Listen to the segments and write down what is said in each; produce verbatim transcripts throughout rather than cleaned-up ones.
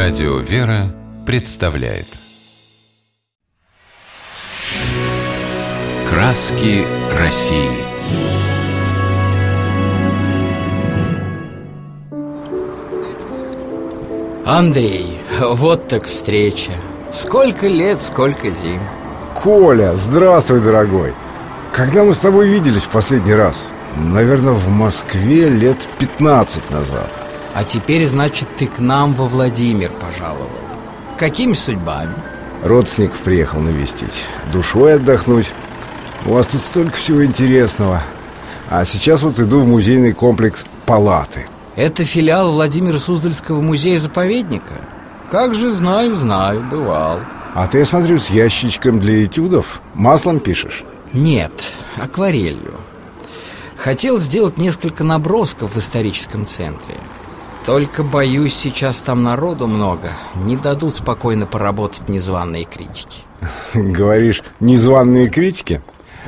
Радио «Вера» представляет «Краски России». Андрей, вот так встреча. Сколько лет, сколько зим. Коля, здравствуй, дорогой. Когда мы с тобой виделись в последний раз? Наверное, в Москве лет пятнадцать назад. А теперь, значит, ты к нам во Владимир пожаловал. Какими судьбами? Родственников приехал навестить, душой отдохнуть. У вас тут столько всего интересного. А сейчас вот иду в музейный комплекс «Палаты». Это филиал Владимиро-Суздальского музея-заповедника? Как же знаю, знаю, бывал. А ты, я смотрю, с ящичком для этюдов. Маслом пишешь? Нет, акварелью. Хотел сделать несколько набросков в историческом центре. Только, боюсь, сейчас там народу много. Не дадут спокойно поработать незваные критики. Говоришь, незваные критики?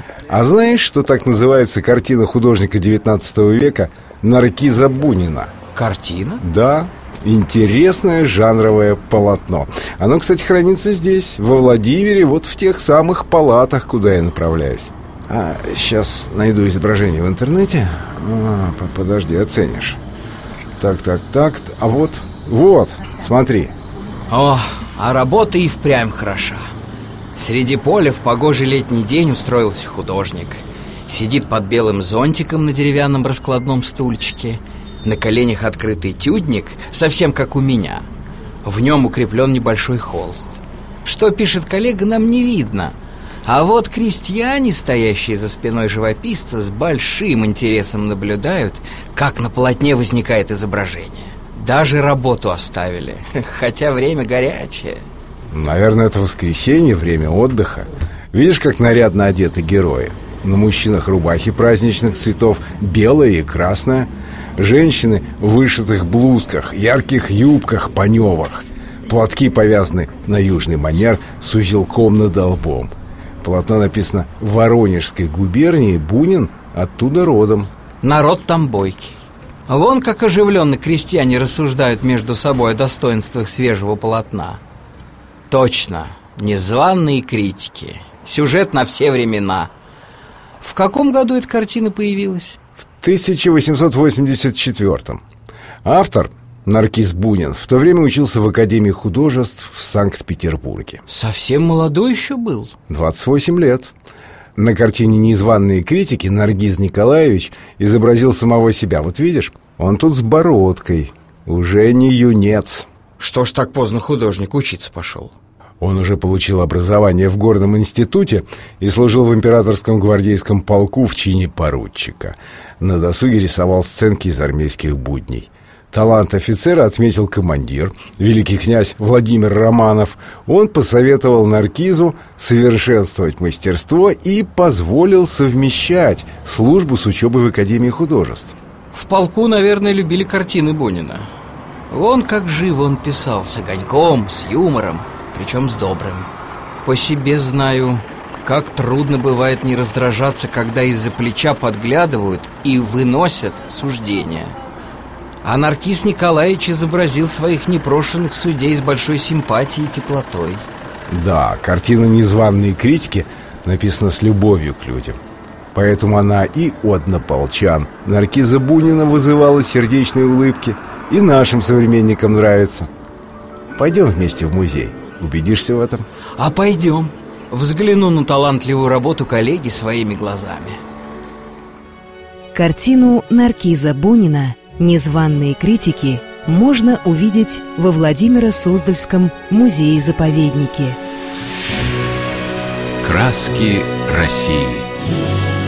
А знаешь, что так называется картина художника девятнадцатого века Наркиза Бунина? Картина? Да, интересное жанровое полотно. Оно, кстати, хранится здесь, во Владимире, вот в тех самых палатах, куда я направляюсь. А, сейчас найду изображение в интернете. А, подожди, оценишь. Так, так, так, а вот, вот, смотри. О, а работа и впрямь хороша. Среди поля в погожий летний день устроился художник. Сидит под белым зонтиком на деревянном раскладном стульчике. На коленях открытый тюдник, совсем как у меня. В нем укреплен небольшой холст. Что пишет коллега, нам не видно. А вот крестьяне, стоящие за спиной живописца, с большим интересом наблюдают, как на полотне возникает изображение. Даже работу оставили, хотя время горячее. Наверное, это воскресенье, время отдыха. Видишь, как нарядно одеты герои? На мужчинах рубахи праздничных цветов, белая и красная. Женщины в вышитых блузках, ярких юбках, паневах. Платки повязаны на южный манер с узелком над лбом. Полотно написано в Воронежской губернии, Бунин оттуда родом. Народ там бойкий. Вон как оживленно крестьяне рассуждают между собой о достоинствах свежего полотна. Точно, незваные критики. Сюжет на все времена. В каком году эта картина появилась? В тысяча восемьсот восемьдесят четвёртом. Автор Наркиз Бунин в то время учился в Академии художеств в Санкт-Петербурге. Совсем молодой еще был. двадцать восемь лет. На картине «Незваные критики» Наргиз Николаевич изобразил самого себя. Вот видишь, он тут с бородкой. Уже не юнец. Что ж так поздно художник учиться пошел? Он уже получил образование в горном институте и служил в императорском гвардейском полку в чине поручика. На досуге рисовал сценки из армейских будней. Талант офицера отметил командир, великий князь Владимир Романов. Он посоветовал Наркизу совершенствовать мастерство и позволил совмещать службу с учебой в Академии художеств. В полку, наверное, любили картины Бунина. Вон как живо он писал, с огоньком, с юмором, причем с добрым. По себе знаю, как трудно бывает не раздражаться, когда из-за плеча подглядывают и выносят суждения. А Наркиз Николаевич изобразил своих непрошенных судей с большой симпатией и теплотой. Да, картина «Незваные критики» написана с любовью к людям. Поэтому она и у однополчан Наркиза Бунина вызывала сердечные улыбки, и нашим современникам нравится. Пойдем вместе в музей, убедишься в этом? А пойдем. Взгляну на талантливую работу коллеги своими глазами. Картину Наркиза Бунина «Незваные критики» можно увидеть во Владимиро-Суздальском музее-заповеднике. «Краски России».